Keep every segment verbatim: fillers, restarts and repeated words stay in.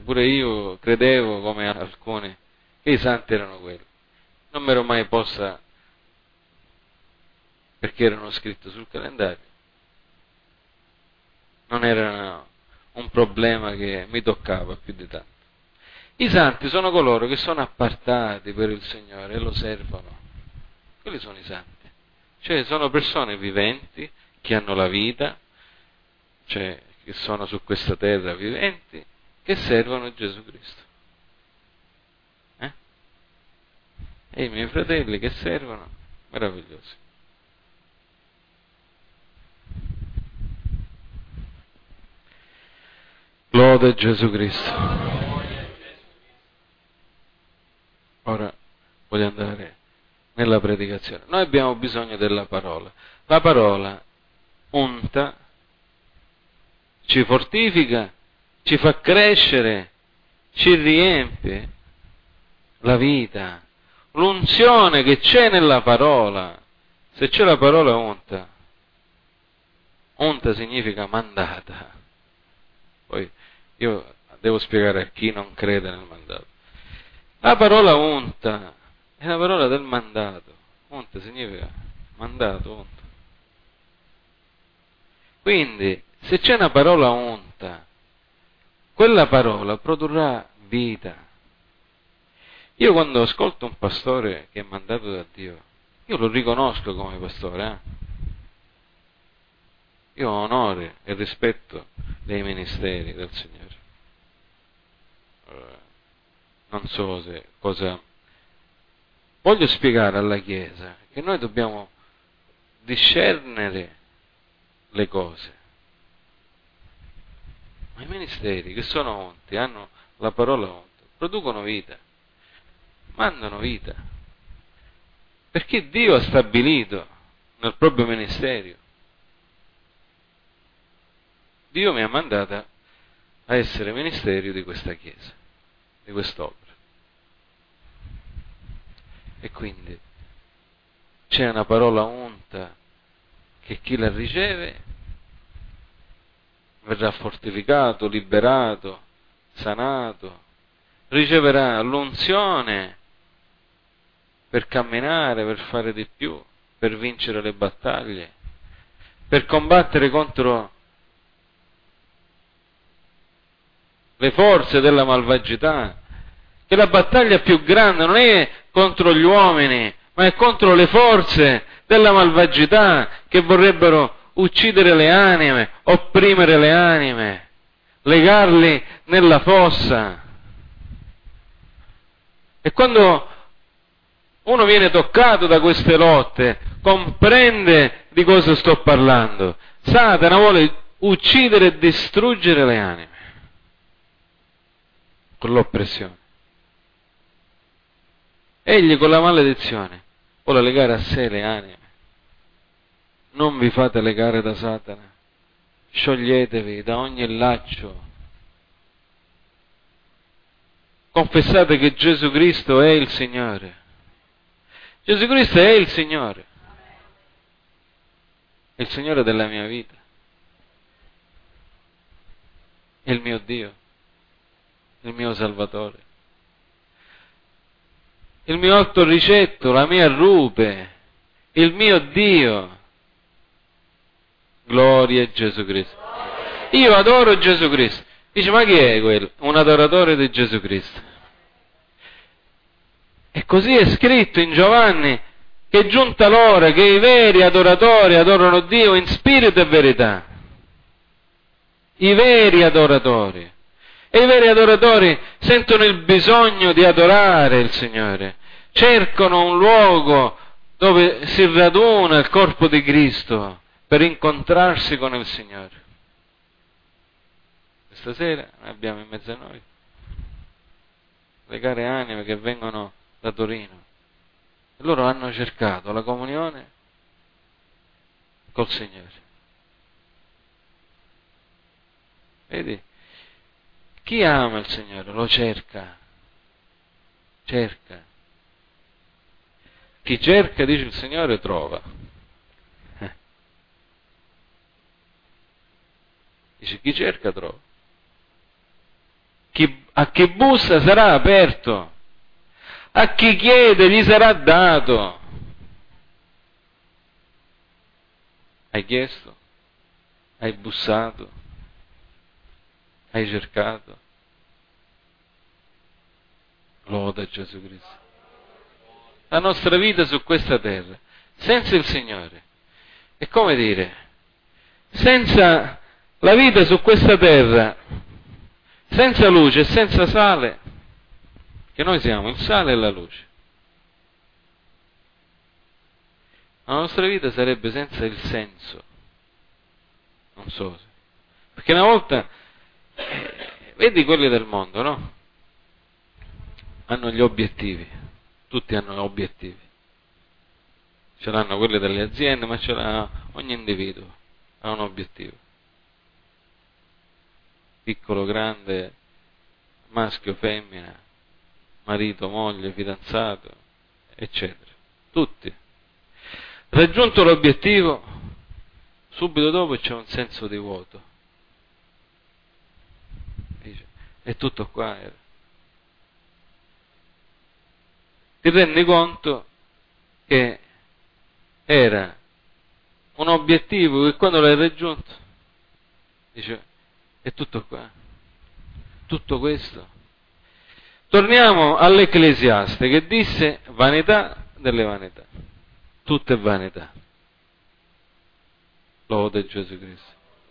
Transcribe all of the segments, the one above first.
pure io credevo, come alcuni, che i santi erano quelli. Non mi ero mai posta, perché erano scritti sul calendario. Non era un problema che mi toccava più di tanto. I santi sono coloro che sono appartati per il Signore e lo servono. Quelli sono i santi. Cioè sono persone viventi, che hanno la vita, cioè che sono su questa terra viventi, che servono Gesù Cristo. Eh? E i miei fratelli che servono, meravigliosi. Lode Gesù Cristo. Ora voglio andare nella predicazione. Noi abbiamo bisogno della parola. La parola unta, ci fortifica, ci fa crescere, ci riempie la vita. L'unzione che c'è nella parola, se c'è la parola unta, unta significa mandata. Poi io devo spiegare a chi non crede nel mandato. La parola unta è la parola del mandato. Unta significa mandato, unta. Quindi, se c'è una parola unta, quella parola produrrà vita. Io quando ascolto un pastore che è mandato da Dio, io lo riconosco come pastore. Eh? Io ho onore e rispetto dei ministeri del Signore. Eh, non so se cosa... Voglio spiegare alla Chiesa che noi dobbiamo discernere le cose. Ma i ministeri che sono unti, hanno la parola unta, producono vita, mandano vita. Perché Dio ha stabilito nel proprio ministero. Dio mi ha mandata a essere ministero di questa Chiesa, di quest'opera. E quindi c'è una parola unta che chi la riceve verrà fortificato, liberato, sanato, riceverà l'unzione per camminare, per fare di più, per vincere le battaglie, per combattere contro le forze della malvagità, che la battaglia più grande non è contro gli uomini, ma è contro le forze della malvagità che vorrebbero uccidere le anime, opprimere le anime, legarli nella fossa. E quando uno viene toccato da queste lotte, comprende di cosa sto parlando. Satana vuole uccidere e distruggere le anime con l'oppressione. Egli con la maledizione vuole legare a sé le anime. Non vi fate legare da Satana, scioglietevi da ogni laccio. Confessate che Gesù Cristo è il Signore. Gesù Cristo è il Signore. È il Signore della mia vita. È il mio Dio. Il mio Salvatore. Il mio alto ricetto, la mia rupe, il mio Dio. Gloria a Gesù Cristo. Io adoro Gesù Cristo. Dice, ma chi è quello? Un adoratore di Gesù Cristo. E così è scritto in Giovanni che è giunta l'ora che i veri adoratori adorano Dio in spirito e verità. I veri adoratori. E i veri adoratori sentono il bisogno di adorare il Signore. Cercano un luogo dove si raduna il corpo di Cristo per incontrarsi con il Signore. Questa sera abbiamo in mezzo a noi le care anime che vengono da Torino. E loro hanno cercato la comunione col Signore. Vedi? Chi ama il Signore lo cerca. Cerca. Chi cerca, dice il Signore, trova. Eh. Dice chi cerca trova. chi, a chi bussa sarà aperto, a chi chiede gli sarà dato. Hai chiesto? Hai bussato? Hai cercato? Loda Gesù Cristo. La nostra vita su questa terra, senza il Signore, è come dire, senza la vita su questa terra, senza luce e senza sale, che noi siamo il sale e la luce, la nostra vita sarebbe senza il senso. Non so, perché una volta, eh, vedi quelli del mondo, no? Hanno gli obiettivi, tutti hanno obiettivi, ce l'hanno quelli delle aziende, ma ce l'ha ogni individuo, ha un obiettivo, piccolo, grande, maschio, femmina, marito, moglie, fidanzato, eccetera, tutti. Raggiunto l'obiettivo, subito dopo c'è un senso di vuoto, dice, è tutto qua, era. Ti rendi conto che era un obiettivo che quando l'hai raggiunto, dice, è tutto qua, tutto questo. Torniamo all'Ecclesiaste che disse vanità delle vanità, tutto è vanità. Lode Gesù Cristo.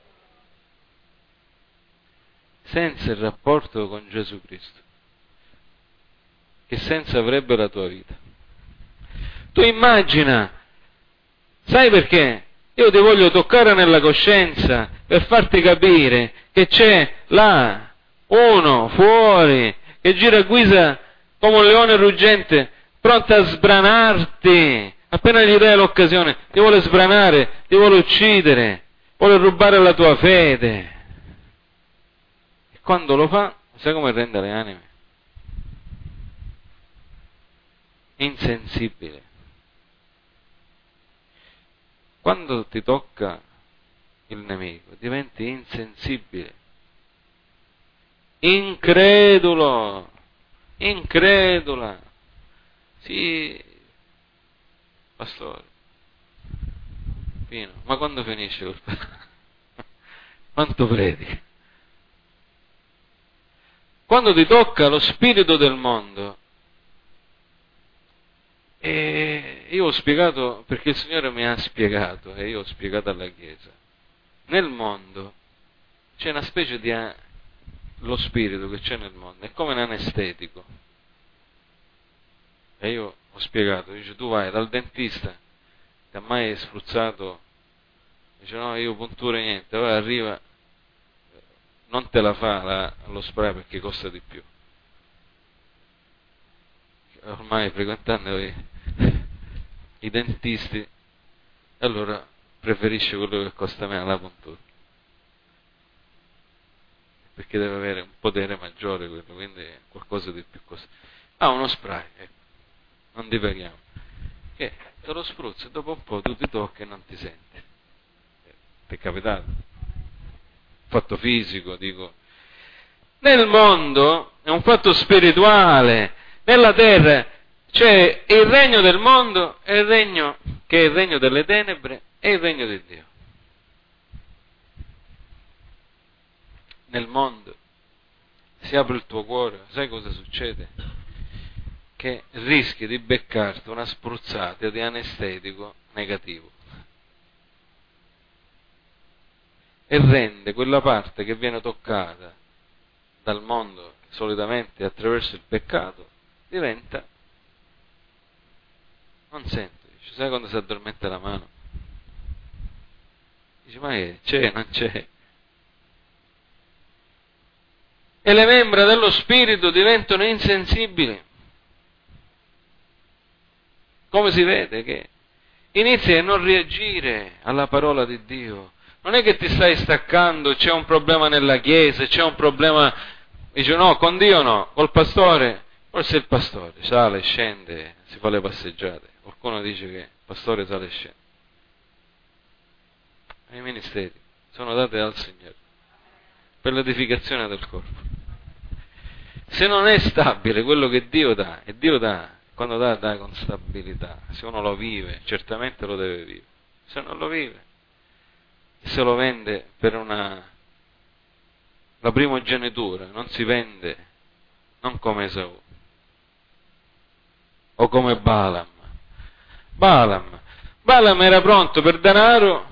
Senza il rapporto con Gesù Cristo, che senso avrebbe la tua vita? Tu immagina, sai perché? Io ti voglio toccare nella coscienza per farti capire che c'è là uno fuori che gira a guisa come un leone ruggente, pronto a sbranarti. Appena gli dai l'occasione, ti vuole sbranare, ti vuole uccidere, vuole rubare la tua fede. E quando lo fa, sai come rende le anime? Insensibile. Quando ti tocca il nemico, diventi insensibile, incredulo, incredula. Sì, pastore, Pino, ma quando finisce quel... Quanto predichi? Quando ti tocca lo spirito del mondo, e io ho spiegato, perché il Signore mi ha spiegato, e io ho spiegato alla Chiesa, nel mondo c'è una specie di... lo spirito che c'è nel mondo, è come un anestetico. E io ho spiegato, dice, tu vai dal dentista, ti ha mai spruzzato? Dice, no, io punture niente, poi arriva, non te la fa la, lo spray perché costa di più. Ormai frequentando i, i dentisti, allora preferisce quello che costa meno la puntura, perché deve avere un potere maggiore quello, quindi qualcosa di più costoso. Ah, uno spray, ecco, non divaghiamo, che te lo spruzzi e dopo un po' tu ti tocchi e non ti senti. Ti è capitato? Fatto fisico, dico. Nel mondo è un fatto spirituale. Nella terra c'è il regno del mondo e il regno che è il regno delle tenebre e il regno di Dio. Nel mondo si apre il tuo cuore, sai cosa succede? Che rischi di beccarti una spruzzata di anestetico negativo e rende quella parte che viene toccata dal mondo solitamente attraverso il peccato, diventa, non sento, dice, sai quando si addormenta la mano? Dice, ma che c'è, non c'è? E le membra dello spirito diventano insensibili. Come si vede? Che inizi a non reagire alla parola di Dio. Non è che ti stai staccando, c'è un problema nella chiesa, c'è un problema, dice no, con Dio no, col pastore, forse il pastore sale, scende, si fa le passeggiate. Qualcuno dice che il pastore sale e scende. I ministeri sono dati dal Signore per l'edificazione del corpo. Se non è stabile quello che Dio dà, e Dio dà, quando dà, dà con stabilità, se uno lo vive, certamente lo deve vivere, se non lo vive, se lo vende per una, la primogenitura, non si vende, non come Esaù, o come Balaam. Balaam, Balaam era pronto per denaro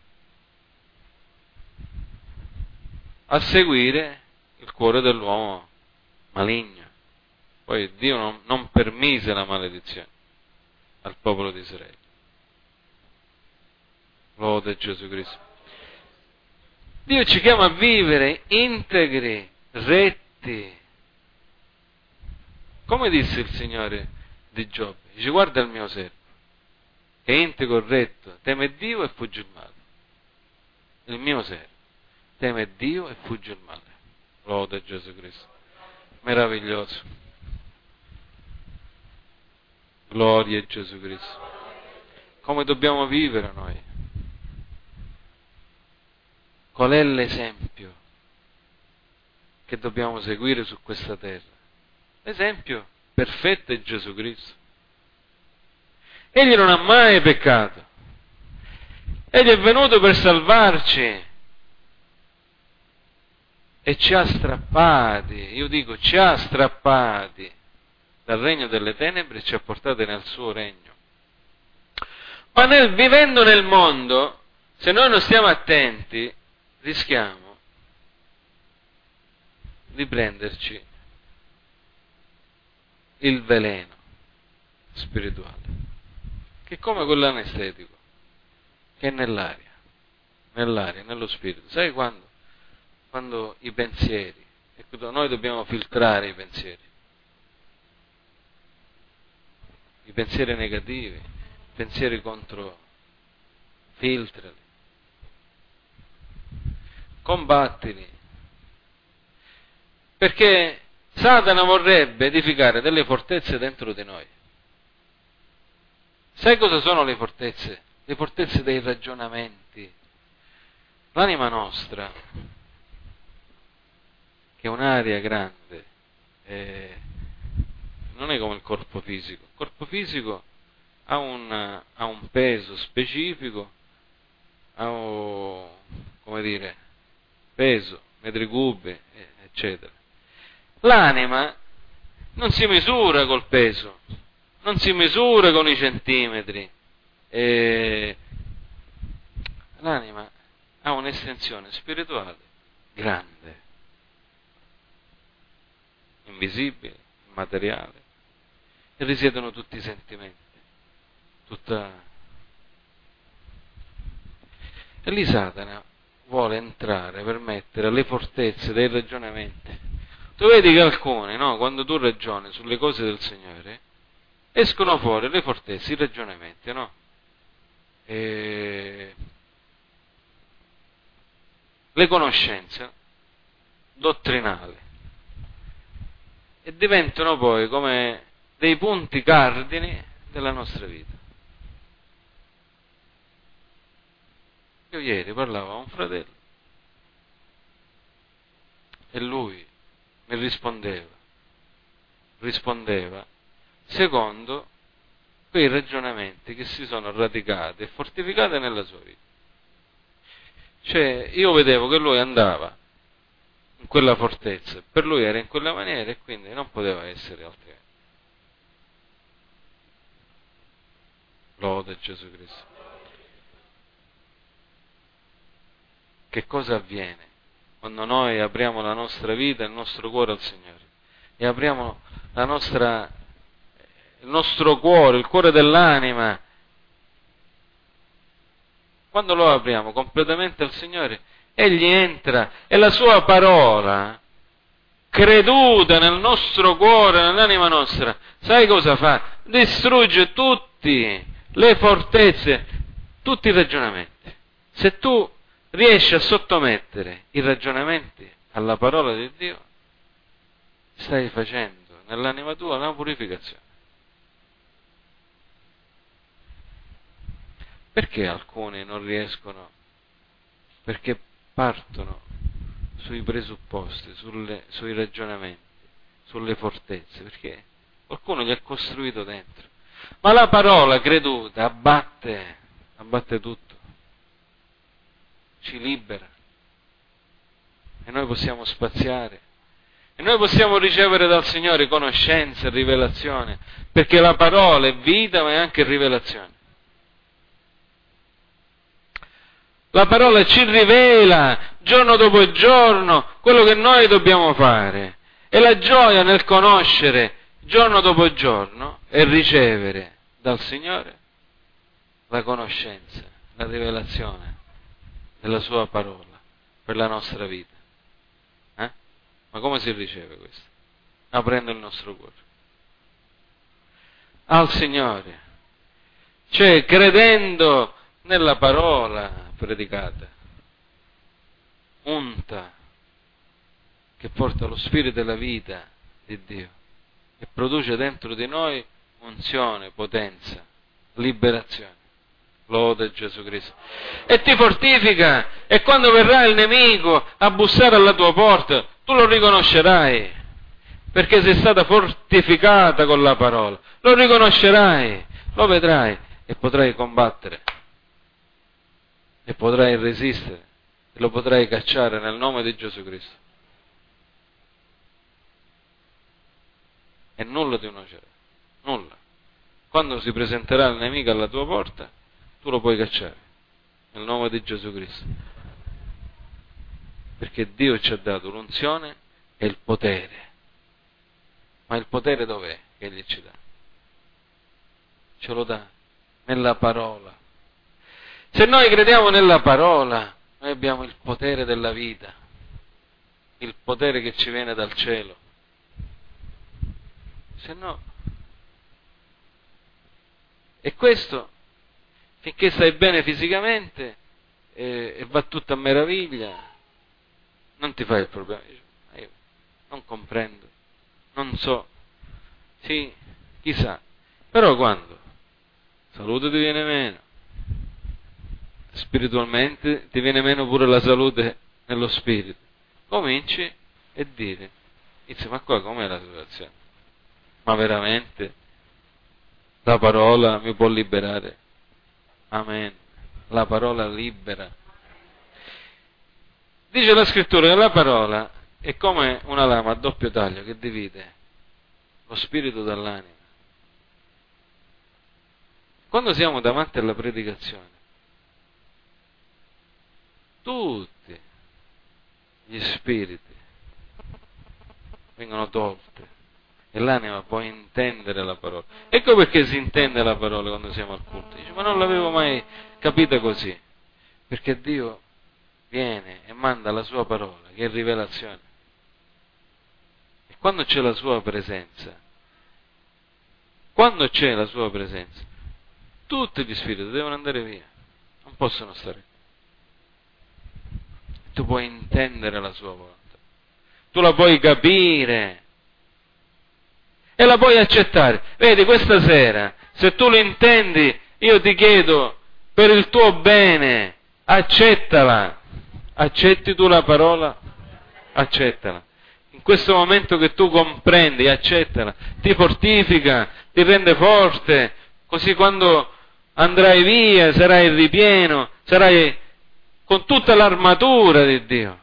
a seguire il cuore dell'uomo maligno. Poi Dio non, non permise la maledizione al popolo di Israele. Lode Gesù Cristo. Dio ci chiama a vivere integri, retti. Come disse il Signore di Giobbe? Dice: guarda il mio servo, che è integro, retto, teme Dio e fugge il male. Il mio servo teme Dio e fugge il male. Lode Gesù Cristo. Meraviglioso. Gloria a Gesù Cristo. Come dobbiamo vivere noi? Qual è l'esempio che dobbiamo seguire su questa terra? L'esempio perfetto è Gesù Cristo. Egli non ha mai peccato. Egli è venuto per salvarci e ci ha strappati, io dico ci ha strappati dal regno delle tenebre e ci ha portati nel suo regno. Ma nel, vivendo nel mondo, se noi non stiamo attenti, rischiamo di prenderci il veleno spirituale, che è come quello anestetico, che è nell'aria, nell'aria, nello spirito. Sai quando? Quando i pensieri, ecco, noi dobbiamo filtrare i pensieri, i pensieri negativi, i pensieri contro, filtrali, combattili, perché Satana vorrebbe edificare delle fortezze dentro di noi. Sai cosa sono le fortezze? Le fortezze dei ragionamenti. L'anima nostra, che è un'area grande, eh, non è come il corpo fisico. Il corpo fisico ha un, ha un peso specifico, ha un, come dire, peso, metri cubi, eccetera. L'anima non si misura col peso, non si misura con i centimetri. Eh, l'anima ha un'estensione spirituale grande, invisibile, immateriale, e risiedono tutti i sentimenti, tutta... E lì Satana vuole entrare per mettere le fortezze dei ragionamenti. Tu vedi che alcuni, no, quando tu ragioni sulle cose del Signore, escono fuori le fortezze, i ragionamenti, no? E... le conoscenze dottrinali, e diventano poi come dei punti cardini della nostra vita. Io ieri parlavo a un fratello e lui mi rispondeva, rispondeva secondo quei ragionamenti che si sono radicati e fortificati nella sua vita. Cioè, io vedevo che lui andava in quella fortezza, per lui era in quella maniera e quindi non poteva essere altrimenti. Lode Gesù Cristo. Che cosa avviene quando noi apriamo la nostra vita e il nostro cuore al Signore e apriamo la nostra, il nostro cuore, il cuore dell'anima? Quando lo apriamo completamente al Signore, Egli entra e la Sua parola, creduta nel nostro cuore, nell'anima nostra, sai cosa fa? Distrugge tutte le fortezze, tutti i ragionamenti. Se tu riesci a sottomettere i ragionamenti alla parola di Dio, stai facendo nell'anima tua una purificazione. Perché alcuni non riescono? Perché partono sui presupposti, sulle, sui ragionamenti sulle fortezze, perché qualcuno gli ha costruito dentro. Ma la parola creduta abbatte, abbatte tutto, ci libera e noi possiamo spaziare e noi possiamo ricevere dal Signore conoscenza e rivelazione, perché la parola è vita ma è anche rivelazione. La parola ci rivela giorno dopo giorno quello che noi dobbiamo fare, e la gioia nel conoscere giorno dopo giorno e ricevere dal Signore la conoscenza, la rivelazione della sua parola per la nostra vita. Eh? Ma come si riceve questo? Aprendo il nostro cuore al Signore, cioè credendo nella parola predicata, unta, che porta lo spirito della vita di Dio e produce dentro di noi unzione, potenza, liberazione. Lode Gesù Cristo. E ti fortifica, e quando verrà il nemico a bussare alla tua porta, tu lo riconoscerai, perché sei stata fortificata con la parola. Lo riconoscerai, lo vedrai e potrai combattere. E potrai resistere, e lo potrai cacciare nel nome di Gesù Cristo. E nulla ti nuocerà, nulla. Quando si presenterà il nemico alla tua porta, tu lo puoi cacciare, nel nome di Gesù Cristo. Perché Dio ci ha dato l'unzione e il potere. Ma il potere dov'è che Egli ci dà? Ce lo dà nella parola. Se noi crediamo nella parola, noi abbiamo il potere della vita, il potere che ci viene dal cielo. Se no, e questo, finché stai bene fisicamente e, e va tutto a meraviglia, non ti fai il problema. Io non comprendo, non so, sì, chissà, però quando salute ti viene meno, spiritualmente ti viene meno pure la salute nello spirito, cominci a dire, ma qua com'è la situazione? Ma veramente la parola mi può liberare? Amen. La parola libera. Dice la scrittura che la parola è come una lama a doppio taglio che divide lo spirito dall'anima. Quando siamo davanti alla predicazione, tutti gli spiriti vengono tolti e l'anima può intendere la parola. Ecco perché si intende la parola quando siamo al culto. Dice, ma non l'avevo mai capita così, perché Dio viene e manda la sua parola, che è rivelazione. E quando c'è la sua presenza, quando c'è la sua presenza, tutti gli spiriti devono andare via, non possono stare. Tu puoi intendere la sua volontà, tu la puoi capire e la puoi accettare. Vedi, questa sera, se tu lo intendi, io ti chiedo per il tuo bene, accettala. Accetti tu la parola? Accettala. In questo momento che tu comprendi, accettala, ti fortifica, ti rende forte, così quando andrai via sarai ripieno, sarai con tutta l'armatura di Dio.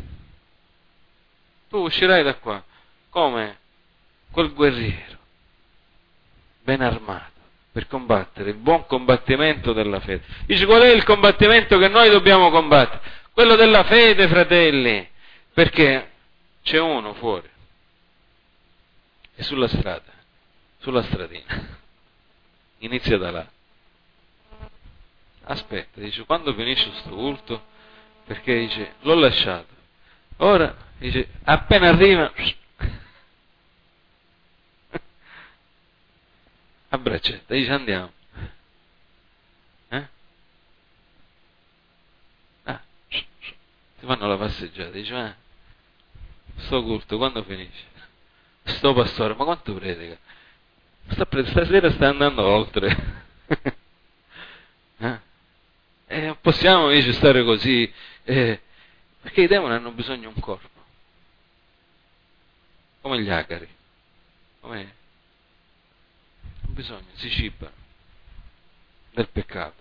Tu uscirai da qua come quel guerriero ben armato per combattere il buon combattimento della fede. Dice, qual è il combattimento che noi dobbiamo combattere? Quello della fede, fratelli, perché c'è uno fuori e sulla strada, sulla stradina, inizia da là. Aspetta, dice, quando finisce questo culto, perché dice, l'ho lasciato. Ora, dice, appena arriva, a braccetta, dice, andiamo. Eh? Ah, ti fanno la passeggiata, dice, ma sto culto, quando finisce? Sto pastore, ma quanto predica? Sta, stasera sta andando oltre. eh? E non possiamo invece stare così, eh, perché i demoni hanno bisogno di un corpo, come gli acari. Com'è? Non bisogna, si ciba del peccato.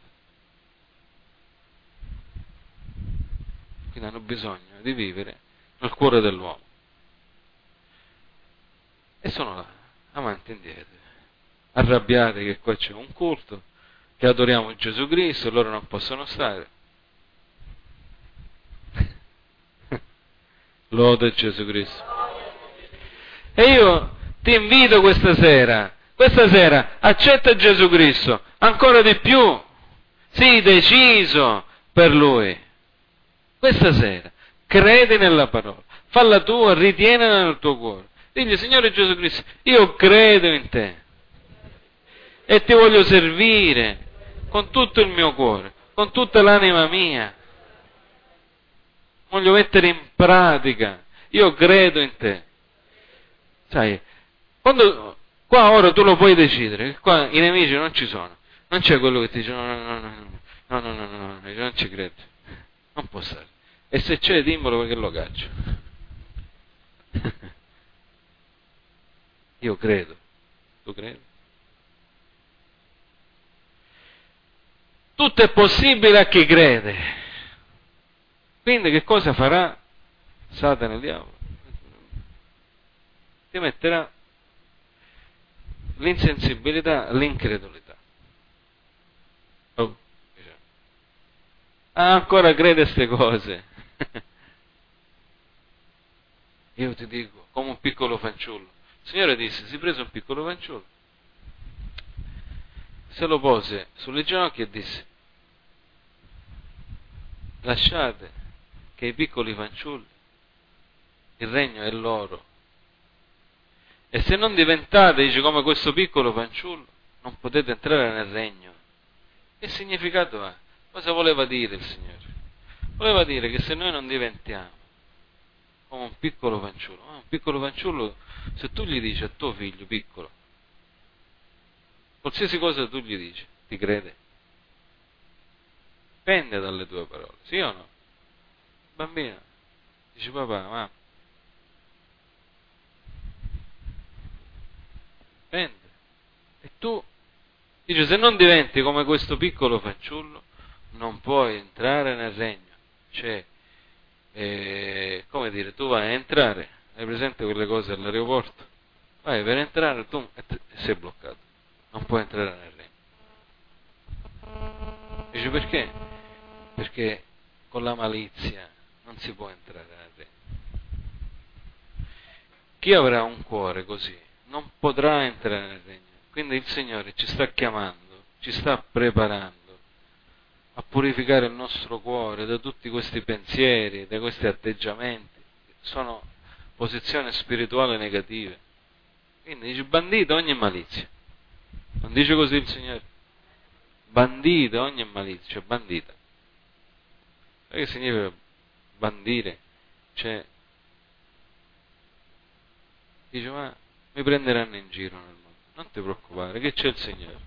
Quindi hanno bisogno di vivere nel cuore dell'uomo. E sono là, avanti e indietro, arrabbiati che qua c'è un culto, che adoriamo Gesù Cristo e loro non possono stare. Lode Gesù Cristo. E io ti invito questa sera, questa sera accetta Gesù Cristo ancora di più, sii deciso per Lui. Questa sera credi nella parola, falla tua, ritienila nel tuo cuore. Digli: Signore Gesù Cristo, io credo in te e ti voglio servire con tutto il mio cuore, con tutta l'anima mia. Voglio mettere in pratica, io credo in te. Sai, quando qua ora tu lo puoi decidere, qua i nemici non ci sono, non c'è quello che ti dice no, no, no, no, no, no, no, no, no, non ci credo, non può stare. E se c'è, dimmelo perché lo caccio. Io credo, tu credi? Tutto è possibile a chi crede. Quindi che cosa farà Satana, il diavolo? Ti metterà l'insensibilità, l'incredulità. Oh. Ah, ancora crede a queste cose. Io ti dico, come un piccolo fanciullo. Il Signore disse: si prese un piccolo fanciullo, se lo pose sulle ginocchia e disse: lasciate che i piccoli fanciulli, il regno è loro. E se non diventate, dice, come questo piccolo fanciullo, non potete entrare nel regno. Che significato ha? Cosa voleva dire il Signore? Voleva dire che se noi non diventiamo come un piccolo fanciullo, un piccolo fanciullo, se tu gli dici a tuo figlio piccolo, qualsiasi cosa tu gli dici, ti crede? Dipende dalle tue parole, sì o no? Bambino dice: papà, mamma, dipende. E tu dice: se non diventi come questo piccolo fanciullo, non puoi entrare nel regno. Cioè, eh, come dire, tu vai a entrare, hai presente quelle cose all'aeroporto? Vai per entrare, tu e sei bloccato, non puoi entrare nel regno. Dice: perché? Perché con la malizia non si può entrare nel regno. Chi avrà un cuore così non potrà entrare nel regno. Quindi il Signore ci sta chiamando, ci sta preparando a purificare il nostro cuore da tutti questi pensieri, da questi atteggiamenti, sono posizioni spirituali negative. Quindi dice: bandite ogni malizia. Non dice così il Signore? Bandite ogni malizia, cioè bandita. Che significa bandire? Cioè, dice: ma mi prenderanno in giro nel mondo. Non ti preoccupare, che c'è il Signore.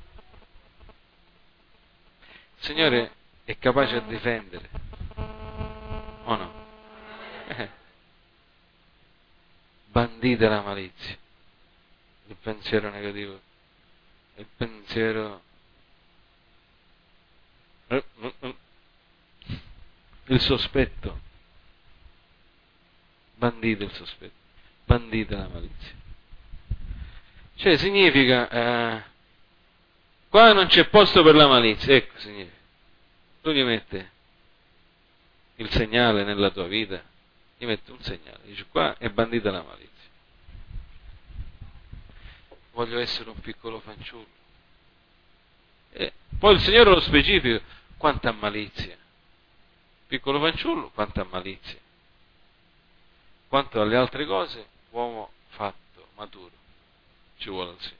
Il Signore è capace a difendere, o no? Eh. Bandite la malizia, il pensiero negativo, il pensiero, il sospetto. Bandite il sospetto, bandite la malizia. Cioè significa, eh, qua non c'è posto per la malizia, ecco, significa. Tu gli metti il segnale nella tua vita, gli metti un segnale, dici: qua è bandita la malizia. Voglio essere un piccolo fanciullo. E poi il Signore lo specifica: quanta malizia. Piccolo fanciullo, quanta malizia. Quanto alle altre cose, uomo fatto, maturo. Ci vuole il Signore.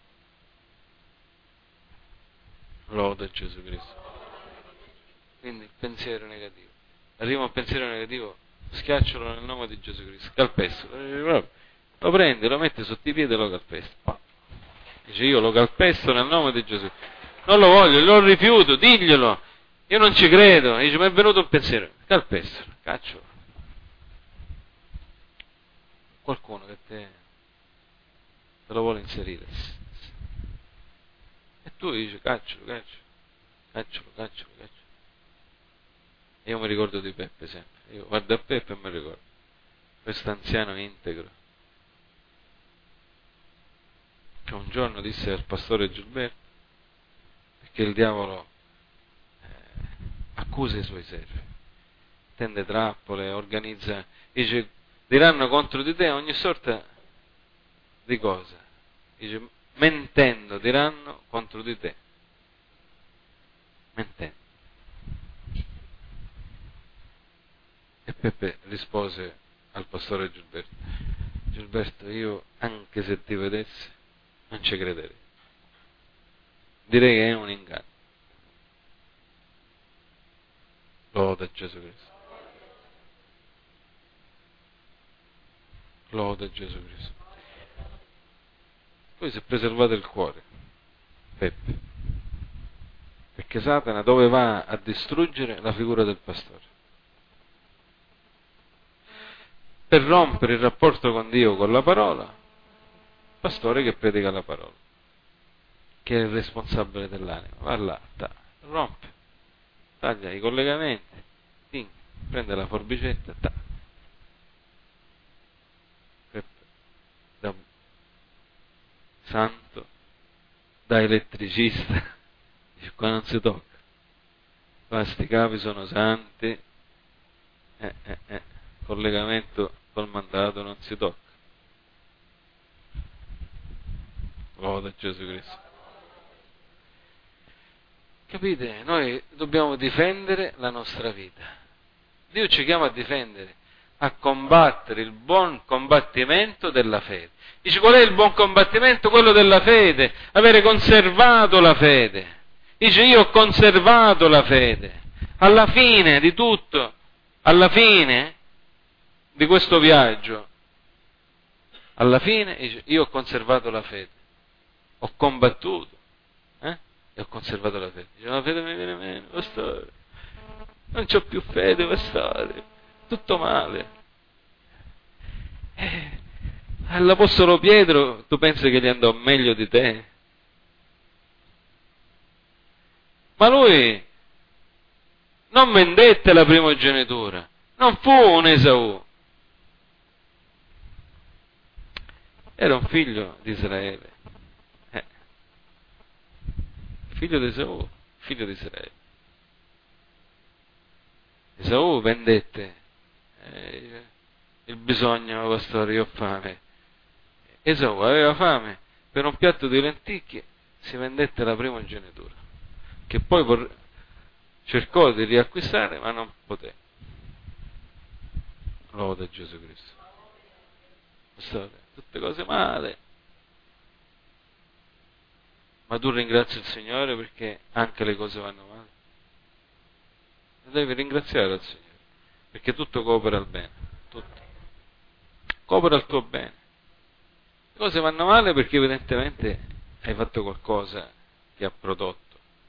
Lode a Gesù Cristo. Quindi il pensiero negativo. Arriva un pensiero negativo, schiaccialo nel nome di Gesù Cristo, calpestalo. Lo prendi, lo metti sotto i piedi e lo calpesta. Dice: io lo calpesto nel nome di Gesù. Non lo voglio, lo rifiuto, diglielo. Io non ci credo. Dice: ma è venuto un pensiero. Calpestalo, caccialo. Qualcuno che te te lo vuole inserire. E tu dici, caccialo, caccialo, caccialo, caccialo, caccialo. Io mi ricordo di Peppe sempre. Io guardo a Peppe e mi ricordo. Questo anziano integro. Che un giorno disse al pastore Gilberto, perché il diavolo eh, accusa i suoi servi, tende trappole, organizza, dice, diranno contro di te ogni sorta di cosa. Dice, mentendo diranno contro di te. Mentendo. E Peppe rispose al pastore Gilberto, Gilberto, io anche se ti vedessi non ci crederei. Direi che è un inganno. Loda Gesù Cristo. Loda Gesù Cristo. Poi si è preservato il cuore, Peppe, perché Satana dove va a distruggere la figura del pastore? Per rompere il rapporto con Dio, con la parola, pastore che predica la parola, che è il responsabile dell'anima, va là, ta, rompe, taglia i collegamenti, ting, prende la forbicetta, ta. Peppe, da santo, da elettricista, dice, qua non si tocca, qua sti capi sono santi, eh, eh, eh, collegamento col mandato non si tocca. Loda Gesù Cristo. Capite? Noi dobbiamo difendere la nostra vita. Dio ci chiama a difendere, a combattere il buon combattimento della fede. Dice, qual è il buon combattimento? Quello della fede, avere conservato la fede. Dice, io ho conservato la fede. Alla fine di tutto, alla fine di questo viaggio, alla fine dice, io ho conservato la fede, ho combattuto, eh? E ho conservato la fede. Dice, la fede mi viene meno, pastore, non c'ho più fede, pastore, tutto male. Eh, all'Apostolo Pietro, tu pensi che gli andò meglio di te? Ma lui non vendette la primogenitura, non fu un Esaù, era un figlio di Israele, eh. figlio di Esaù, figlio di Israele. Esaù vendette eh, il bisogno, pastore, io ho fame. Esaù aveva fame, per un piatto di lenticchie si vendette la primogenitura, che poi por- cercò di riacquistare, ma non poté. Loda Gesù Cristo. Pastore, tutte cose male, ma tu ringrazi il Signore perché anche le cose vanno male. E devi ringraziare il Signore, perché tutto coopera al bene, tutto. Coopera al tuo bene. Le cose vanno male perché evidentemente hai fatto qualcosa che ha prodotto.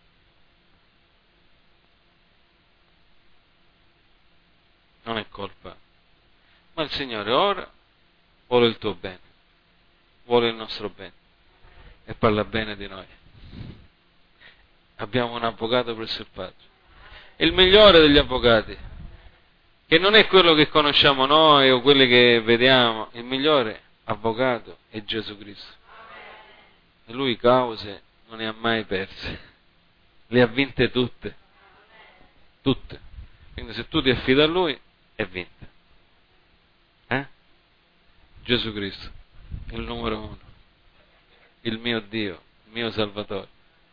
Non è colpa. Ma il Signore ora vuole il tuo bene, vuole il nostro bene e parla bene di noi. Abbiamo un avvocato presso il Padre, il migliore degli avvocati, che non è quello che conosciamo noi o quelli che vediamo, il migliore avvocato è Gesù Cristo. E lui cause non ne ha mai perse, le ha vinte tutte, tutte. Quindi se tu ti affidi a lui, è vinta. Eh? Gesù Cristo, il numero uno, il mio Dio, il mio Salvatore,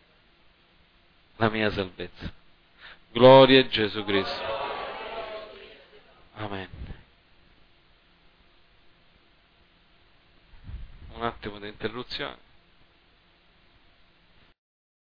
la mia salvezza. Gloria a Gesù Cristo. Amen. Un attimo di interruzione.